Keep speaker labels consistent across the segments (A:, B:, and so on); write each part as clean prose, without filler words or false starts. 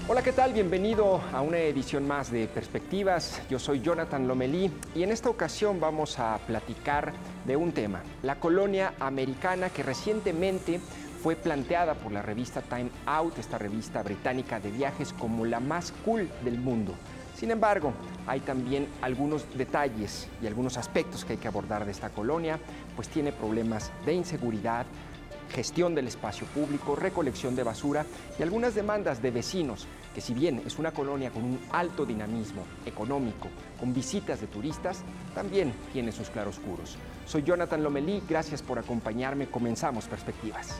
A: Hola, ¿qué tal? Bienvenido a una edición más de Perspectivas. Yo soy Jonathan Lomelí y en esta ocasión vamos a platicar de un tema, la colonia americana, que recientemente fue planteada por la revista Time Out, esta revista británica de viajes, como la más cool del mundo. Sin embargo, hay también algunos detalles y algunos aspectos que hay que abordar de esta colonia, pues tiene problemas de inseguridad, gestión del espacio público, recolección de basura y algunas demandas de vecinos, que si bien es una colonia con un alto dinamismo económico, con visitas de turistas, también tiene sus claroscuros. Soy Jonathan Lomelí, gracias por acompañarme. Comenzamos Perspectivas.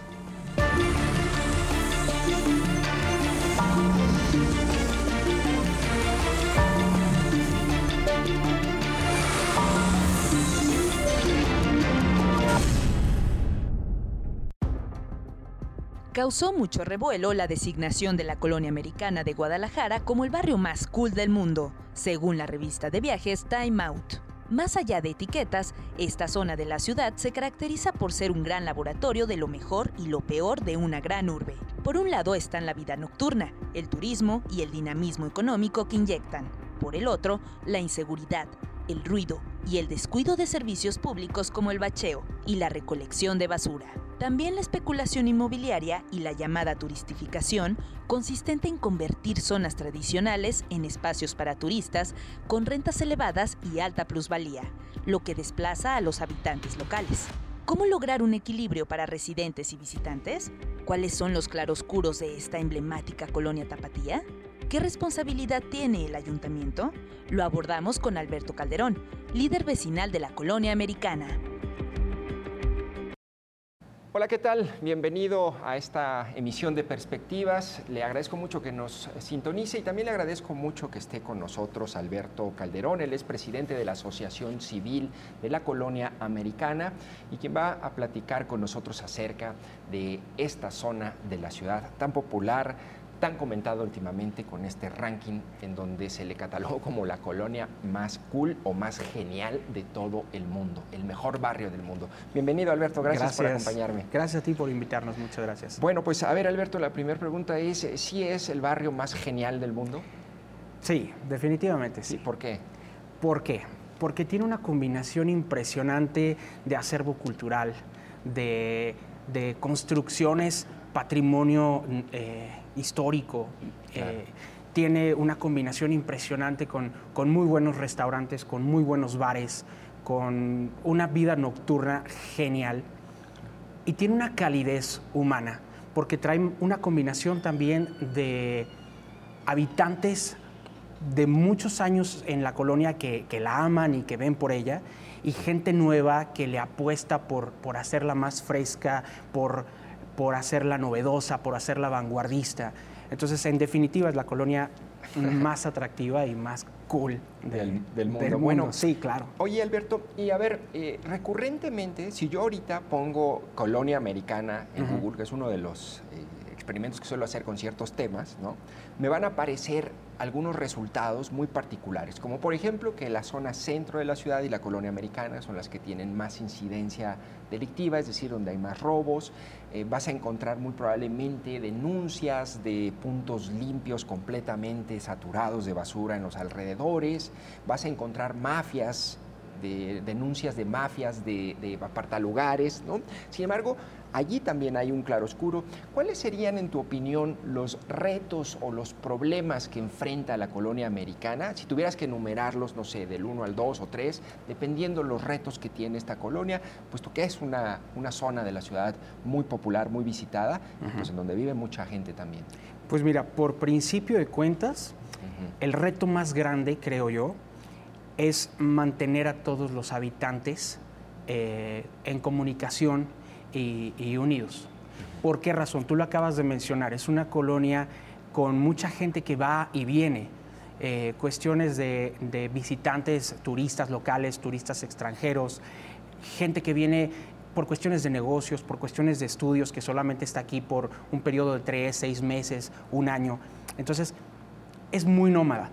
B: Causó mucho revuelo la designación de la colonia americana de Guadalajara como el barrio más cool del mundo, según la revista de viajes Time Out. Más allá de etiquetas, esta zona de la ciudad se caracteriza por ser un gran laboratorio de lo mejor y lo peor de una gran urbe. Por un lado están la vida nocturna, el turismo y el dinamismo económico que inyectan. Por el otro, la inseguridad, el ruido y el descuido de servicios públicos como el bacheo y la recolección de basura. También la especulación inmobiliaria y la llamada turistificación, consistente en convertir zonas tradicionales en espacios para turistas con rentas elevadas y alta plusvalía, lo que desplaza a los habitantes locales. ¿Cómo lograr un equilibrio para residentes y visitantes? ¿Cuáles son los claroscuros de esta emblemática colonia tapatía? ¿Qué responsabilidad tiene el ayuntamiento? Lo abordamos con Alberto Calderón, líder vecinal de la colonia americana.
A: Hola, ¿qué tal? Bienvenido a esta emisión de Perspectivas. Le agradezco mucho que nos sintonice y también le agradezco mucho que esté con nosotros Alberto Calderón. Él es presidente de la Asociación Civil de la Colonia Americana y quien va a platicar con nosotros acerca de esta zona de la ciudad tan popular, tan comentado últimamente, con este ranking en donde se le catalogó como la colonia más cool o más genial de todo el mundo, el mejor barrio del mundo. Bienvenido, Alberto, gracias por acompañarme.
C: Gracias a ti por invitarnos, muchas gracias.
A: Bueno, pues a ver, Alberto, la primera pregunta es, ¿sí es el barrio más genial del mundo?
C: Sí, definitivamente sí.
A: ¿Por qué?
C: ¿Por qué? Porque tiene una combinación impresionante de acervo cultural, de construcciones, patrimonio histórico, claro. Tiene una combinación impresionante con muy buenos restaurantes, con muy buenos bares, con una vida nocturna genial y tiene una calidez humana, porque trae una combinación también de habitantes de muchos años en la colonia que la aman y que ven por ella, y gente nueva que le apuesta por hacerla más fresca, por hacerla novedosa, por hacerla vanguardista. Entonces, en definitiva, es la colonia más atractiva y más cool
A: del mundo.
C: Bueno, sí, claro.
A: Oye, Alberto, y a ver, recurrentemente, si yo ahorita pongo colonia americana en Google, que es uno de los experimentos que suelo hacer con ciertos temas, ¿no?, me van a aparecer algunos resultados muy particulares, como por ejemplo que la zona centro de la ciudad y la colonia americana son las que tienen más incidencia delictiva, es decir, donde hay más robos. Vas a encontrar muy probablemente denuncias de puntos limpios completamente saturados de basura en los alrededores. Vas a encontrar mafias, denuncias de mafias de apartalugares, ¿no? Sin embargo, allí también hay un claroscuro. ¿Cuáles serían, en tu opinión, los retos o los problemas que enfrenta la colonia americana? Si tuvieras que enumerarlos, no sé, del 1 al 2 o 3, dependiendo los retos que tiene esta colonia, puesto que es una zona de la ciudad muy popular, muy visitada, pues en donde vive mucha gente también.
C: Pues mira, por principio de cuentas, el reto más grande, creo yo, es mantener a todos los habitantes en comunicación y unidos. ¿Por qué razón? Tú lo acabas de mencionar, es una colonia con mucha gente que va y viene, cuestiones de visitantes, turistas locales, turistas extranjeros, gente que viene por cuestiones de negocios, por cuestiones de estudios, que solamente está aquí por un periodo de 3, 6 meses, un año. Entonces, es muy nómada.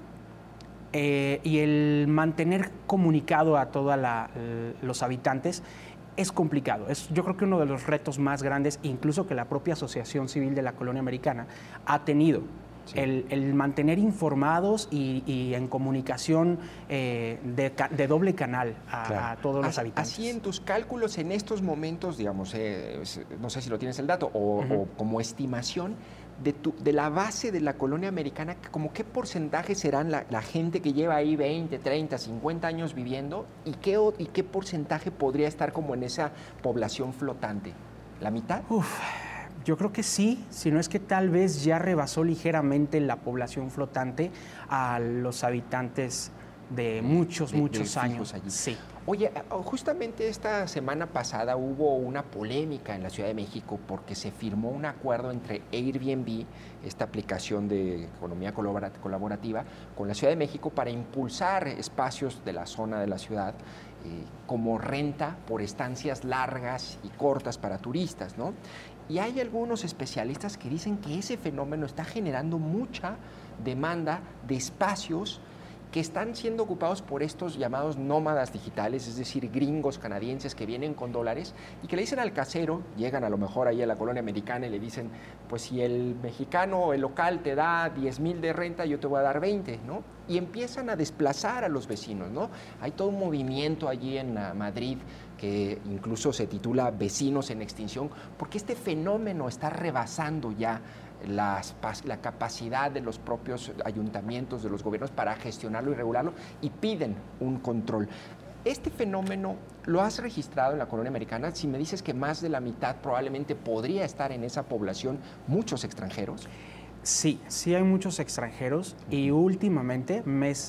C: Y el mantener comunicado a todos los habitantes es complicado. Es, yo creo que uno de los retos más grandes, incluso que la propia Asociación Civil de la Colonia Americana ha tenido.
A: Sí.
C: El mantener informados y en comunicación de doble canal a todos los habitantes.
A: Así en tus cálculos en estos momentos, digamos, no sé si lo tienes el dato, o como estimación de la base de la colonia americana, como qué porcentaje serán la gente que lleva ahí 20, 30, 50 años viviendo y qué porcentaje podría estar como en esa población flotante. ¿La mitad?
C: Yo creo que sí, si no es que tal vez ya rebasó ligeramente la población flotante a los habitantes de muchos años.
A: Allí.
C: Sí.
A: Oye, justamente esta semana pasada hubo una polémica en la Ciudad de México porque se firmó un acuerdo entre Airbnb, esta aplicación de economía colaborativa, con la Ciudad de México para impulsar espacios de la zona de la ciudad como renta por estancias largas y cortas para turistas, ¿no? Y hay algunos especialistas que dicen que ese fenómeno está generando mucha demanda de espacios que están siendo ocupados por estos llamados nómadas digitales, es decir, gringos canadienses que vienen con dólares y que le dicen al casero, llegan a lo mejor ahí a la colonia americana y le dicen, pues si el mexicano o el local te da 10,000 de renta, yo te voy a dar 20, ¿no? Y empiezan a desplazar a los vecinos, ¿no? Hay todo un movimiento allí en Madrid que incluso se titula Vecinos en Extinción, porque este fenómeno está rebasando ya la capacidad de los propios ayuntamientos, de los gobiernos para gestionarlo y regularlo, y piden un control. ¿Este fenómeno lo has registrado en la colonia americana? Si me dices que más de la mitad probablemente podría estar en esa población, muchos extranjeros.
C: Sí, sí hay muchos extranjeros y últimamente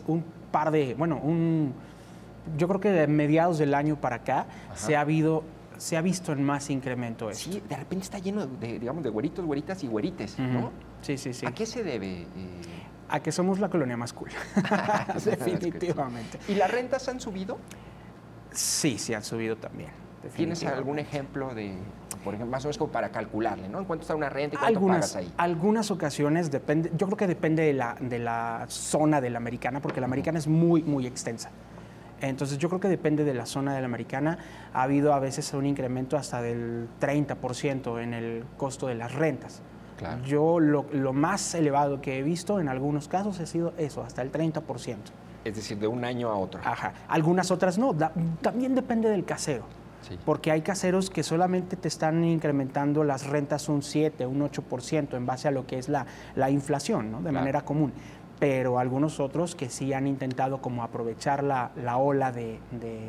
C: yo creo que de mediados del año para acá se ha visto en más incremento esto.
A: Sí, de repente está lleno digamos, de güeritos, güeritas y güerites, ¿no?
C: Sí.
A: ¿A qué se debe?
C: A que somos la colonia más cool. Definitivamente.
A: ¿Y las rentas han subido?
C: Sí han subido también.
A: ¿Tienes algún ejemplo por ejemplo, más o menos como para calcularle, ¿no? ¿En cuánto está una renta y cuánto pagas ahí?
C: Algunas ocasiones depende, yo creo que depende de la zona de la americana, porque la americana es muy, muy extensa. Entonces yo creo que depende de la zona de la americana. Ha habido a veces un incremento hasta del 30% en el costo de las rentas.
A: Claro.
C: Yo lo más elevado que he visto en algunos casos ha sido eso, hasta el 30%.
A: Es decir, de un año a otro.
C: Ajá. Algunas otras no. También depende del casero.
A: Sí.
C: Porque hay caseros que solamente te están incrementando las rentas un 7, un 8% en base a lo que es la inflación, ¿no? De manera común. Pero algunos otros que sí han intentado como aprovechar la ola de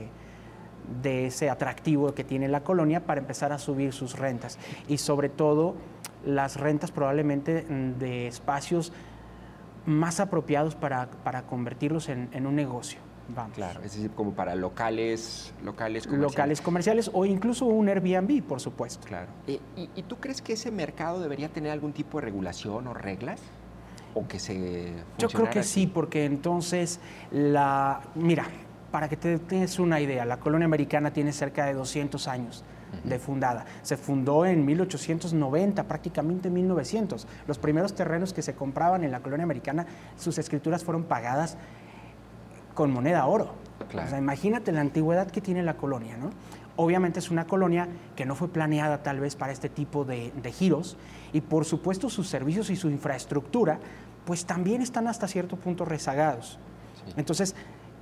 C: ese atractivo que tiene la colonia para empezar a subir sus rentas. Y sobre todo las rentas probablemente de espacios más apropiados para convertirlos en un negocio. Vamos.
A: Claro, es decir, como para locales comerciales.
C: Locales comerciales o incluso un Airbnb, por supuesto.
A: Claro. ¿Y tú crees que ese mercado debería tener algún tipo de regulación o reglas? ¿O que se
C: Yo creo que
A: así?
C: sí, porque entonces mira, para que te des una idea, la colonia americana tiene cerca de 200 años de fundada. Se fundó en 1890, prácticamente en 1900. Los primeros terrenos que se compraban en la colonia americana, sus escrituras fueron pagadas con moneda oro.
A: Claro.
C: O sea, imagínate la antigüedad que tiene la colonia, ¿no? Obviamente es una colonia que no fue planeada tal vez para este tipo de giros y por supuesto sus servicios y su infraestructura pues también están hasta cierto punto rezagados. Sí. Entonces,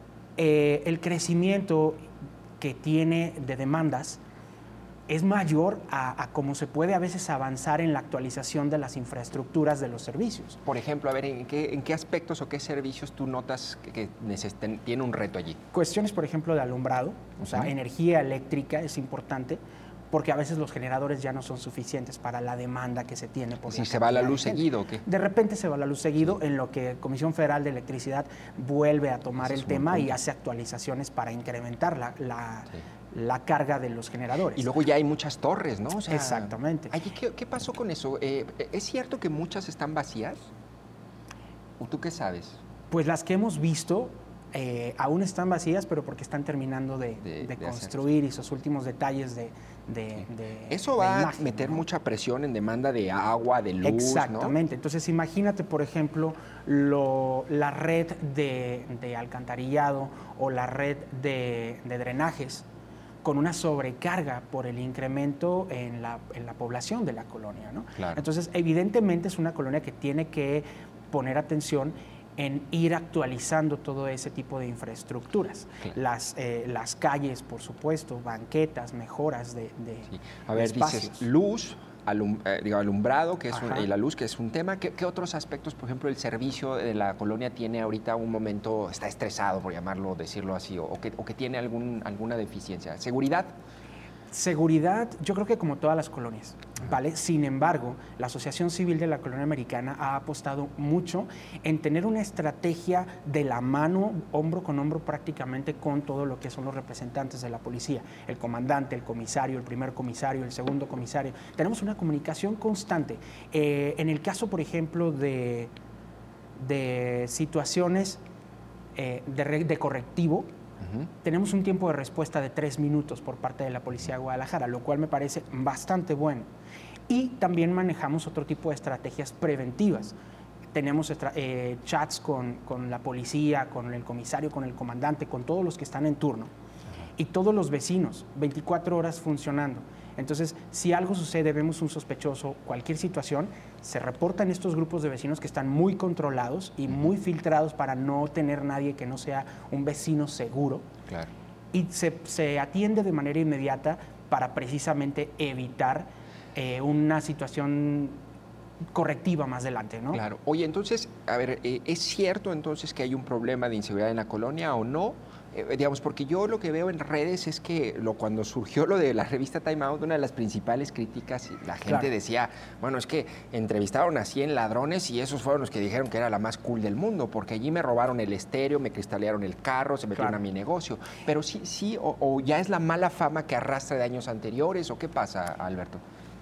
C: el crecimiento que tiene de demandas es mayor a cómo se puede a veces avanzar en la actualización de las infraestructuras de los servicios.
A: Por ejemplo, a ver, ¿en qué aspectos o qué servicios tú notas que tiene un reto allí?
C: Cuestiones, por ejemplo, de alumbrado, o sea, energía eléctrica es importante, porque a veces los generadores ya no son suficientes para la demanda que se tiene.
A: ¿Si se va la luz seguido o qué?
C: De repente se va la luz seguido, en lo que Comisión Federal de Electricidad vuelve a tomar el tema y hace actualizaciones para incrementar la carga de los generadores.
A: Y luego ya hay muchas torres, ¿no? O sea,
C: exactamente.
A: Allí, ¿qué pasó con eso? ¿Es cierto que muchas están vacías? ¿O tú qué sabes?
C: Pues las que hemos visto aún están vacías, pero porque están terminando de construir y sus últimos detalles de
A: eso va
C: imagen,
A: a meter, ¿no?, mucha presión en demanda de agua, de luz,
C: exactamente, ¿no? Entonces imagínate, por ejemplo, la red de alcantarillado o la red de drenajes con una sobrecarga por el incremento en la población de la colonia, ¿no?
A: Claro.
C: Entonces, evidentemente es una colonia que tiene que poner atención en ir actualizando todo ese tipo de infraestructuras.
A: Claro.
C: Las calles, por supuesto, banquetas, mejoras de
A: Sí. A ver,
C: espacios.
A: dices luz, alumbrado, que es y la luz, que es un tema. ¿Qué otros aspectos, por ejemplo, el servicio de la colonia tiene ahorita un momento, está estresado, por llamarlo, decirlo así, o que tiene alguna deficiencia? ¿Seguridad?
C: Seguridad, yo creo que como todas las colonias, ¿vale? Sin embargo, la Asociación Civil de la Colonia Americana ha apostado mucho en tener una estrategia de la mano, hombro con hombro prácticamente con todo lo que son los representantes de la policía, el comandante, el comisario, el primer comisario, el segundo comisario. Tenemos una comunicación constante. En el caso, por ejemplo, de situaciones de correctivo, tenemos un tiempo de respuesta de 3 minutos por parte de la Policía de Guadalajara, lo cual me parece bastante bueno. Y también manejamos otro tipo de estrategias preventivas. Tenemos chats con la policía, con el comisario, con el comandante, con todos los que están en turno. Y todos los vecinos, 24 horas funcionando. Entonces, si algo sucede, vemos un sospechoso, cualquier situación, se reportan estos grupos de vecinos que están muy controlados y muy filtrados para no tener nadie que no sea un vecino seguro.
A: Claro.
C: Y se atiende de manera inmediata para precisamente evitar una situación correctiva más adelante, ¿no?
A: Claro. Oye, entonces, a ver, ¿es cierto entonces que hay un problema de inseguridad en la colonia o no? Digamos, porque yo lo que veo en redes es que cuando surgió lo de la revista Time Out, una de las principales críticas, la gente decía, bueno, es que entrevistaron a 100 ladrones y esos fueron los que dijeron que era la más cool del mundo, porque allí me robaron el estéreo, me cristalearon el carro, se metieron a mi negocio. Pero sí, o ya es la mala fama que arrastra de años anteriores, ¿o qué pasa, Alberto?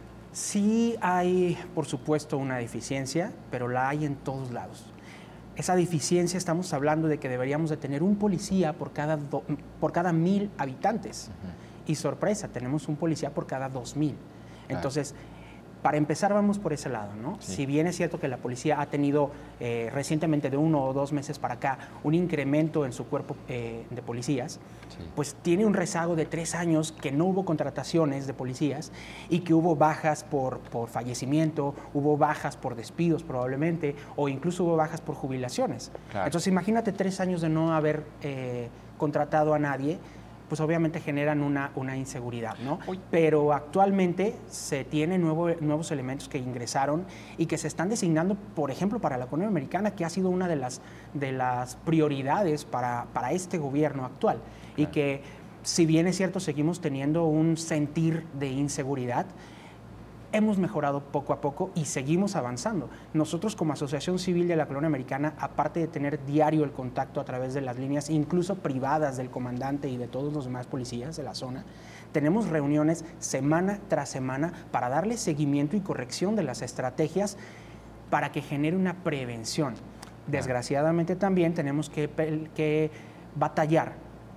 C: Sí hay, por supuesto, una deficiencia, pero la hay en todos lados. Esa deficiencia, estamos hablando de que deberíamos de tener un policía por cada 1000 habitantes. Y sorpresa, tenemos un policía por cada 2000. Entonces, para empezar, vamos por ese lado, ¿no?
A: Sí.
C: Si bien es cierto que la policía ha tenido recientemente, de 1 o 2 meses para acá, un incremento en su cuerpo de policías, pues tiene un rezago de 3 años que no hubo contrataciones de policías y que hubo bajas por fallecimiento, hubo bajas por despidos probablemente, o incluso hubo bajas por jubilaciones.
A: Claro.
C: Entonces, imagínate 3 años de no haber contratado a nadie, pues obviamente generan una inseguridad, ¿no? Pero actualmente se tienen nuevos elementos que ingresaron y que se están designando, por ejemplo, para la Colonia Americana, que ha sido una de las prioridades para este gobierno actual. Claro. Y que, si bien es cierto, seguimos teniendo un sentir de inseguridad, hemos mejorado poco a poco y seguimos avanzando. Nosotros, como Asociación Civil de la Colonia Americana, aparte de tener diario el contacto a través de las líneas, incluso privadas del comandante y de todos los demás policías de la zona, tenemos reuniones semana tras semana para darle seguimiento y corrección de las estrategias para que genere una prevención. Desgraciadamente también tenemos que batallar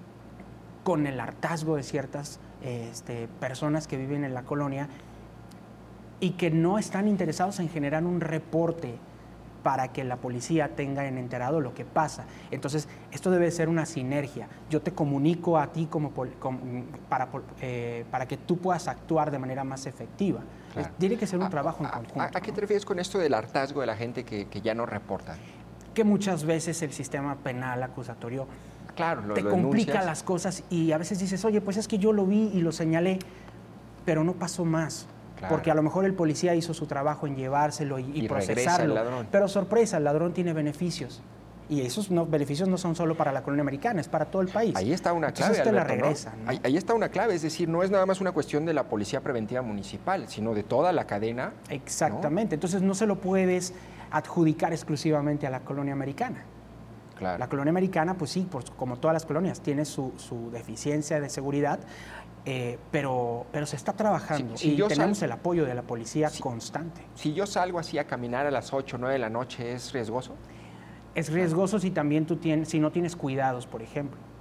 C: con el hartazgo de ciertas personas que viven en la colonia y que no están interesados en generar un reporte para que la policía tenga enterado lo que pasa. Entonces, esto debe ser una sinergia. Yo te comunico a ti para que tú puedas actuar de manera más efectiva. Claro. Tiene que ser un trabajo en conjunto.
A: ¿A qué te refieres con esto del hartazgo de la gente que ya no reporta?
C: Que muchas veces el sistema penal acusatorio te
A: lo
C: complica
A: denuncias.
C: Las cosas y a veces dices, oye, pues es que yo lo vi y lo señalé, pero no pasó más. Claro. Porque a lo mejor el policía hizo su trabajo en llevárselo y procesarlo.
A: El ladrón.
C: Pero sorpresa, el ladrón tiene beneficios. Y esos beneficios no son solo para la Colonia Americana, es para todo el país.
A: Ahí está una clave,
C: Alberto,
A: Alberto,
C: la regresa, ¿no?
A: Ahí está una clave, es decir, no es nada más una cuestión de la Policía Preventiva Municipal, sino de toda la cadena.
C: Exactamente, ¿no? Entonces no se lo puedes adjudicar exclusivamente a la Colonia Americana.
A: Claro.
C: La Colonia Americana, pues sí, como todas las colonias, tiene su deficiencia de seguridad, pero se está trabajando y tenemos el apoyo de la policía constante.
A: Si yo salgo así a caminar a las 8 o 9 de la noche, ¿es riesgoso?
C: Es riesgoso si también si no tienes cuidados, por ejemplo.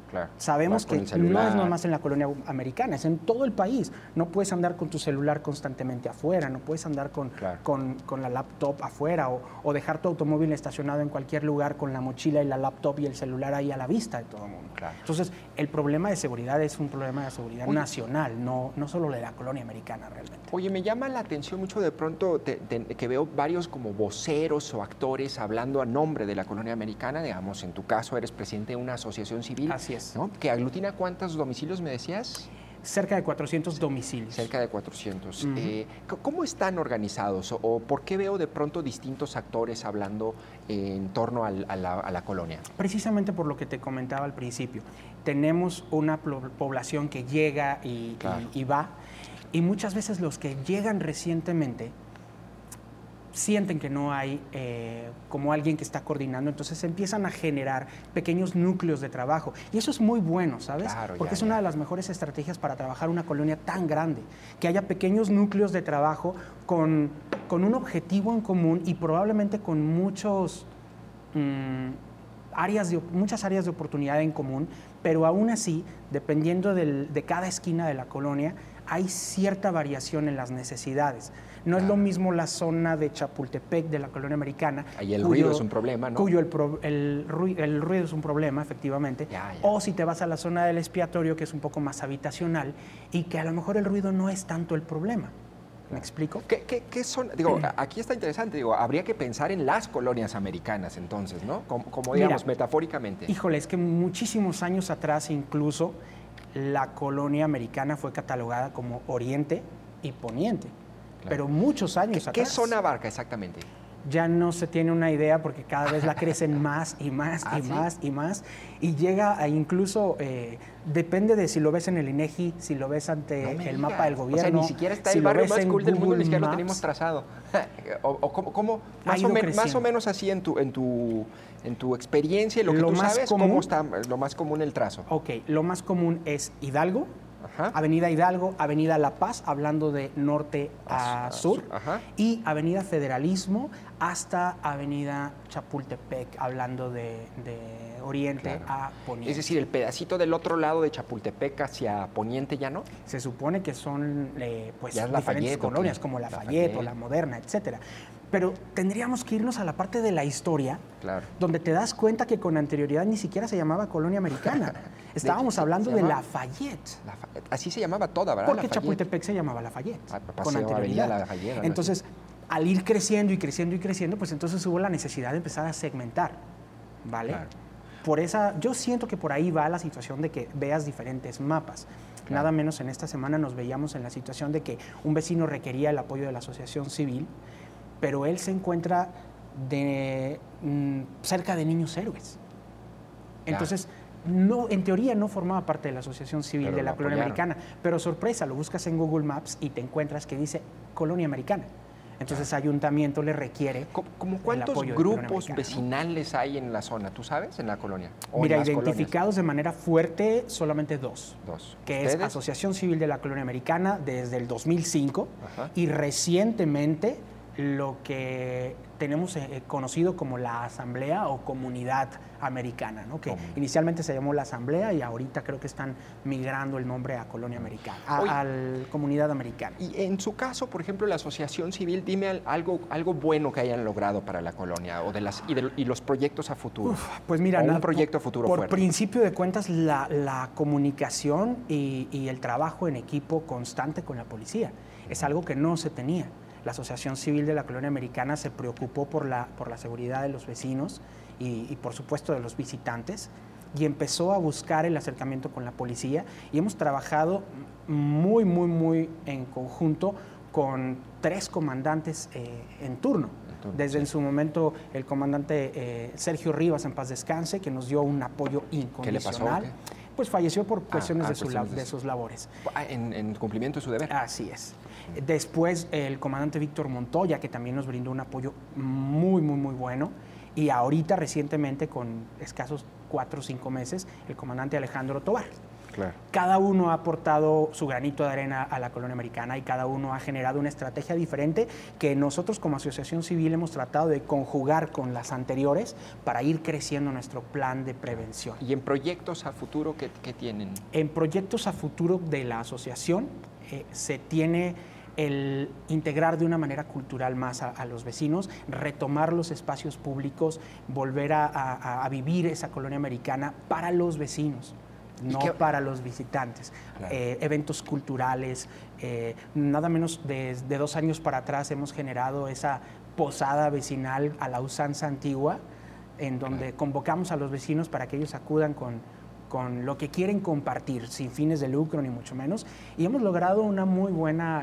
A: Claro.
C: Sabemos
A: Vas con
C: que
A: el celular.
C: no es nomás en la colonia americana, es en todo el país. No puedes andar con tu celular constantemente afuera, no puedes andar con la laptop afuera o dejar tu automóvil estacionado en cualquier lugar con la mochila y la laptop y el celular ahí a la vista de todo el mundo.
A: Claro.
C: Entonces, el problema de seguridad es un problema de seguridad nacional, no solo de la colonia americana realmente.
A: Oye, me llama la atención mucho de pronto que veo varios como voceros o actores hablando a nombre de la colonia americana. Digamos, en tu caso eres presidente de una asociación civil.
C: Así es.
A: ¿No? ¿Que aglutina cuántos domicilios me decías?
C: Cerca de 400 domicilios.
A: Cerca de 400. ¿Cómo están organizados o por qué veo de pronto distintos actores hablando en torno a la colonia?
C: Precisamente por lo que te comentaba al principio. Tenemos una población que llega y va, y muchas veces los que llegan recientemente sienten que no hay como alguien que está coordinando, entonces empiezan a generar pequeños núcleos de trabajo. Y eso es muy bueno, ¿sabes?
A: Claro,
C: porque es una de las mejores estrategias para trabajar una colonia tan grande, que haya pequeños núcleos de trabajo con un objetivo en común y probablemente con muchas áreas de oportunidad en común, pero aún así, dependiendo de cada esquina de la colonia, hay cierta variación en las necesidades. No es lo mismo la zona de Chapultepec, de la colonia americana.
A: Ahí el ruido es un problema, ¿no?
C: Cuyo el ruido es un problema, efectivamente. O si te vas a la zona del expiatorio, que es un poco más habitacional, y que a lo mejor el ruido no es tanto el problema. ¿Me explico?
A: ¿Qué son? Digo, aquí está interesante. Digo, habría que pensar en las colonias americanas entonces, ¿no? Como digamos, metafóricamente.
C: Híjole, es que muchísimos años atrás incluso la colonia americana fue catalogada como Oriente y Poniente. Claro. Pero muchos años atrás.
A: ¿Qué zona abarca exactamente?
C: Ya no se tiene una idea porque cada vez la crecen más y más y más y más. Y llega a incluso, depende de si lo ves en el INEGI, si lo ves ante el mapa del gobierno.
A: O sea, ni siquiera está el barrio más cool del mundo, ni siquiera lo tenemos trazado. O ¿cómo más o menos así en tu experiencia y lo que tú sabes, ¿cómo está lo más común el trazo?
C: Ok, lo más común es Hidalgo, Avenida Hidalgo, Avenida La Paz, hablando de norte a sur, y Avenida Federalismo hasta Avenida Chapultepec, hablando de oriente a poniente.
A: Es decir, el pedacito del otro lado de Chapultepec hacia poniente ya no.
C: Se supone que son pues
A: ya
C: diferentes colonias, como Lafayette o La Moderna, etcétera. Pero tendríamos que irnos a la parte de la historia, donde te das cuenta que con anterioridad ni siquiera se llamaba colonia americana. Estábamos hablando de Lafayette.
A: Así se llamaba toda, ¿verdad?
C: Porque Chapultepec se llamaba Lafayette. Con anterioridad.
A: Lafayette,
C: entonces, al ir creciendo y creciendo y creciendo, pues entonces hubo la necesidad de empezar a segmentar, ¿vale? Claro. Yo siento que por ahí va la situación de que veas diferentes mapas. Claro. Nada menos en esta semana nos veíamos en la situación de que un vecino requería el apoyo de la asociación civil, pero él se encuentra cerca de niños héroes. Entonces, no, en teoría no formaba parte de la asociación civil de la colonia americana, pero sorpresa, lo buscas en Google Maps y te encuentras que dice colonia americana. Entonces, ayuntamiento le requiere.
A: ¿Cómo cuántos grupos vecinales hay en la zona? ¿Tú sabes? En la colonia.
C: Mira, identificados de manera fuerte, solamente dos. Que
A: ¿Ustedes?
C: Es Asociación Civil de la Colonia Americana desde el 2005 y recientemente lo que tenemos conocido como la Asamblea o Comunidad Americana, ¿no? Que inicialmente se llamó la Asamblea y ahorita creo que están migrando el nombre a Colonia Americana, a Comunidad Americana.
A: Y en su caso, por ejemplo, la asociación civil, dime algo bueno que hayan logrado para la colonia o y los proyectos a futuro.
C: Pues mira,
A: un proyecto a futuro
C: por
A: fuerte.
C: principio de cuentas, la comunicación y el trabajo en equipo constante con la policía es algo que no se tenía. La Asociación Civil de la Colonia Americana se preocupó por la seguridad de los vecinos y por supuesto de los visitantes y empezó a buscar el acercamiento con la policía y hemos trabajado muy en conjunto con 3 comandantes en turno. Desde en su momento el comandante Sergio Rivas, en paz descanse, que nos dio un apoyo incondicional.
A: ¿Qué le pasó?
C: Pues falleció por cuestiones de sus labores.
A: En cumplimiento de su deber.
C: Así es. Después el comandante Víctor Montoya, que también nos brindó un apoyo muy bueno. Y ahorita, recientemente, con escasos 4 o 5 meses, el comandante Alejandro Tobar.
A: Claro.
C: Cada uno ha aportado su granito de arena a la colonia americana y cada uno ha generado una estrategia diferente que nosotros como asociación civil hemos tratado de conjugar con las anteriores para ir creciendo nuestro plan de prevención.
A: ¿Y en proyectos a futuro qué tienen?
C: En proyectos a futuro de la asociación se tiene el integrar de una manera cultural más a los vecinos, retomar los espacios públicos, volver a vivir esa colonia americana para los vecinos, no para los visitantes. Claro. Eventos culturales, nada menos de 2 años para atrás hemos generado esa posada vecinal a la usanza antigua, en donde convocamos a los vecinos para que ellos acudan con lo que quieren compartir, sin fines de lucro ni mucho menos, y hemos logrado una muy buena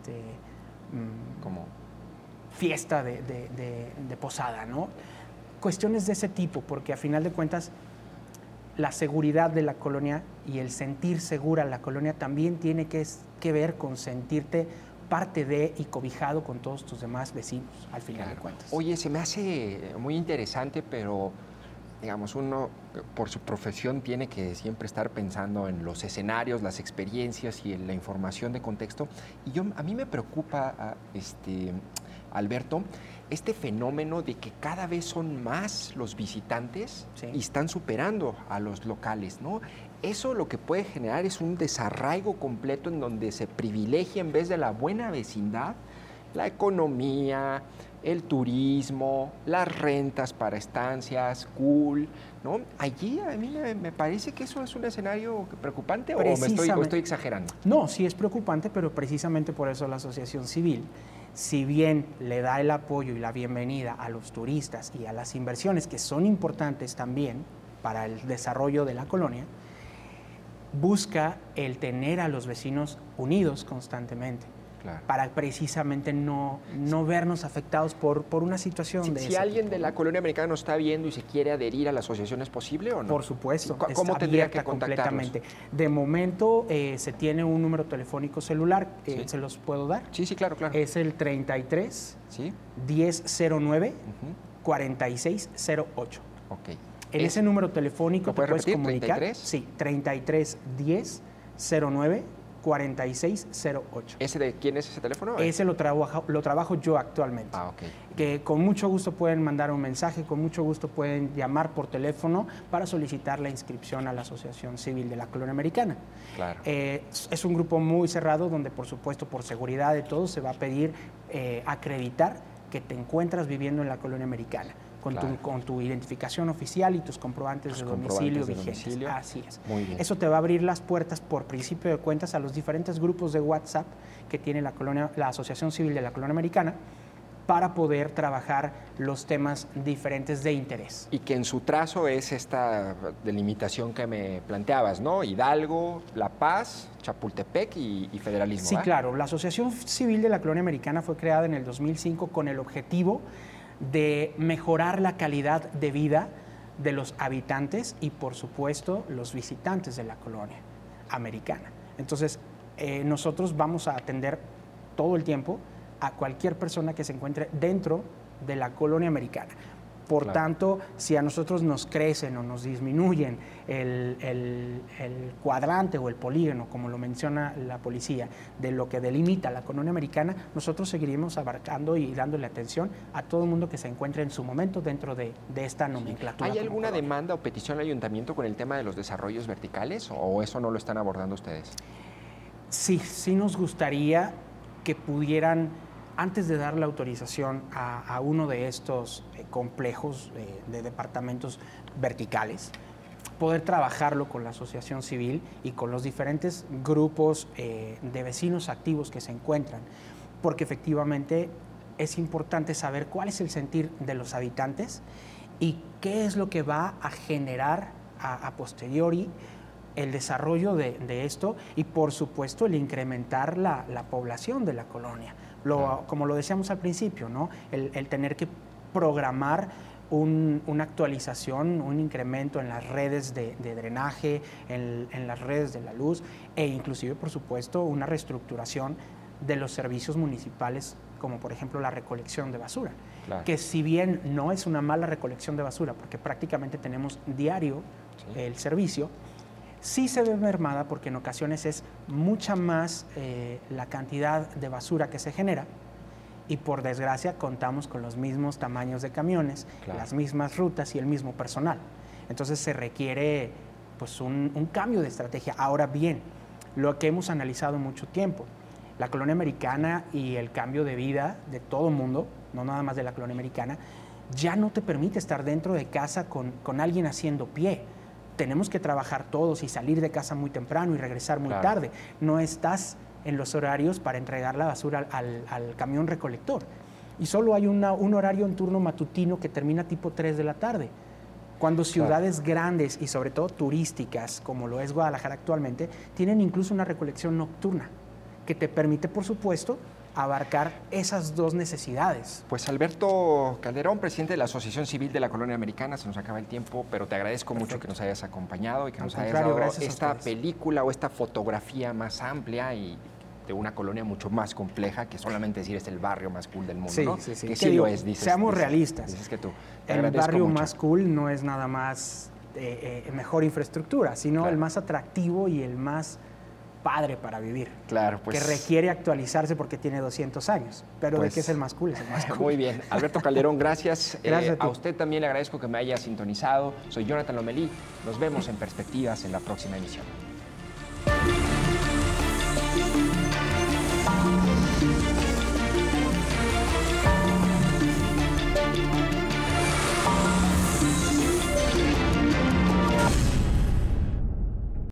C: fiesta de posada, ¿no? Cuestiones de ese tipo, porque a final de cuentas la seguridad de la colonia y el sentir segura la colonia también tiene que ver con sentirte parte de y cobijado con todos tus demás vecinos, al final de cuentas.
A: Oye, se me hace muy interesante, pero digamos, uno por su profesión tiene que siempre estar pensando en los escenarios, las experiencias y en la información de contexto. Y a mí me preocupa, Alberto, este fenómeno de que cada vez son más los visitantes y están superando a los locales, ¿no? Eso lo que puede generar es un desarraigo completo en donde se privilegia en vez de la buena vecindad, la economía, el turismo, las rentas para estancias, ¿no? Allí a mí me parece que eso es un escenario preocupante, o estoy exagerando.
C: No, sí es preocupante, pero precisamente por eso la asociación civil, si bien le da el apoyo y la bienvenida a los turistas y a las inversiones que son importantes también para el desarrollo de la colonia, busca el tener a los vecinos unidos constantemente. Claro. Para precisamente no vernos afectados por una situación de
A: Si alguien de la colonia americana nos está viendo y se quiere adherir a la asociación, ¿es posible o no?
C: Por supuesto.
A: ¿Cómo tendría que contactarlos?
C: Completamente. De momento se tiene un número telefónico celular, ¿se los puedo dar?
A: Sí, claro.
C: Es el 33 1009 4608.
A: Ok.
C: En ese número telefónico
A: te puedes comunicar.
C: ¿33? Sí, 33 1009 4608.
A: ¿Ese de quién es ese teléfono?
C: Ese lo trabajo yo actualmente. Que con mucho gusto pueden mandar un mensaje, con mucho gusto pueden llamar por teléfono para solicitar la inscripción a la Asociación Civil de la Colonia Americana. Claro. Es un grupo muy cerrado donde, por supuesto, por seguridad de todos, se va a pedir acreditar que te encuentras viviendo en la Colonia Americana. Con tu identificación oficial y tus comprobantes de domicilio vigentes. Así es.
A: Muy bien.
C: Eso te va a abrir las puertas, por principio de cuentas, a los diferentes grupos de WhatsApp que tiene la Asociación Civil de la Colonia Americana para poder trabajar los temas diferentes de interés.
A: Y que en su trazo es esta delimitación que me planteabas, ¿no? Hidalgo, La Paz, Chapultepec y federalismo.
C: Sí, claro. La Asociación Civil de la Colonia Americana fue creada en el 2005 con el objetivo de mejorar la calidad de vida de los habitantes y, por supuesto, los visitantes de la colonia americana. Entonces, nosotros vamos a atender todo el tiempo a cualquier persona que se encuentre dentro de la colonia americana. Por tanto, si a nosotros nos crecen o nos disminuyen el cuadrante o el polígono, como lo menciona la policía, de lo que delimita la colonia americana, nosotros seguiremos abarcando y dándole atención a todo el mundo que se encuentre en su momento dentro de esta nomenclatura.
A: ¿Hay alguna demanda o petición al ayuntamiento con el tema de los desarrollos verticales, o eso no lo están abordando ustedes?
C: Sí nos gustaría que pudieran, antes de dar la autorización a uno de estos complejos de departamentos verticales, poder trabajarlo con la asociación civil y con los diferentes grupos de vecinos activos que se encuentran, porque efectivamente es importante saber cuál es el sentir de los habitantes y qué es lo que va a generar a posteriori el desarrollo de esto y, por supuesto, el incrementar la población de la colonia. Como lo decíamos al principio, ¿no? El tener que programar una actualización, un incremento en las redes de drenaje, en las redes de la luz e inclusive, por supuesto, una reestructuración de los servicios municipales, como por ejemplo la recolección de basura. Que si bien no es una mala recolección de basura, porque prácticamente tenemos diario el servicio, Sí se ve mermada porque en ocasiones es mucha más la cantidad de basura que se genera y por desgracia contamos con los mismos tamaños de camiones,
A: Claro.
C: las mismas rutas y el mismo personal. Entonces se requiere pues, un cambio de estrategia. Ahora bien, lo que hemos analizado mucho tiempo, la colonia americana y el cambio de vida de todo el mundo, no nada más de la colonia americana, ya no te permite estar dentro de casa con alguien haciendo pie. Tenemos que trabajar todos y salir de casa muy temprano y regresar muy tarde. No estás en los horarios para entregar la basura al camión recolector. Y solo hay un horario en turno matutino que termina tipo 3 de la tarde. Cuando ciudades grandes y sobre todo turísticas, como lo es Guadalajara actualmente, tienen incluso una recolección nocturna que te permite, por supuesto, abarcar esas dos necesidades.
A: Pues Alberto Calderón, presidente de la Asociación Civil de la Colonia Americana, se nos acaba el tiempo, pero te agradezco mucho que nos hayas acompañado y que nos hayas dado esta película o esta fotografía más amplia y de una colonia mucho más compleja que solamente decir es el barrio más cool del mundo,
C: sí,
A: ¿no?
C: Sí, sí.
A: Que sí lo es, dices.
C: Seamos realistas.
A: Dices que tú.
C: El barrio más cool no es nada más mejor infraestructura, sino el más atractivo y el más padre para vivir.
A: Claro, pues.
C: Que requiere actualizarse porque tiene 200 años. Pero pues, ¿de qué es el más cool? Es el más cool.
A: Muy bien. Alberto Calderón, gracias.
C: Gracias
A: a usted también le agradezco que me haya sintonizado. Soy Jonathan Lomelí. Nos vemos en Perspectivas en la próxima emisión.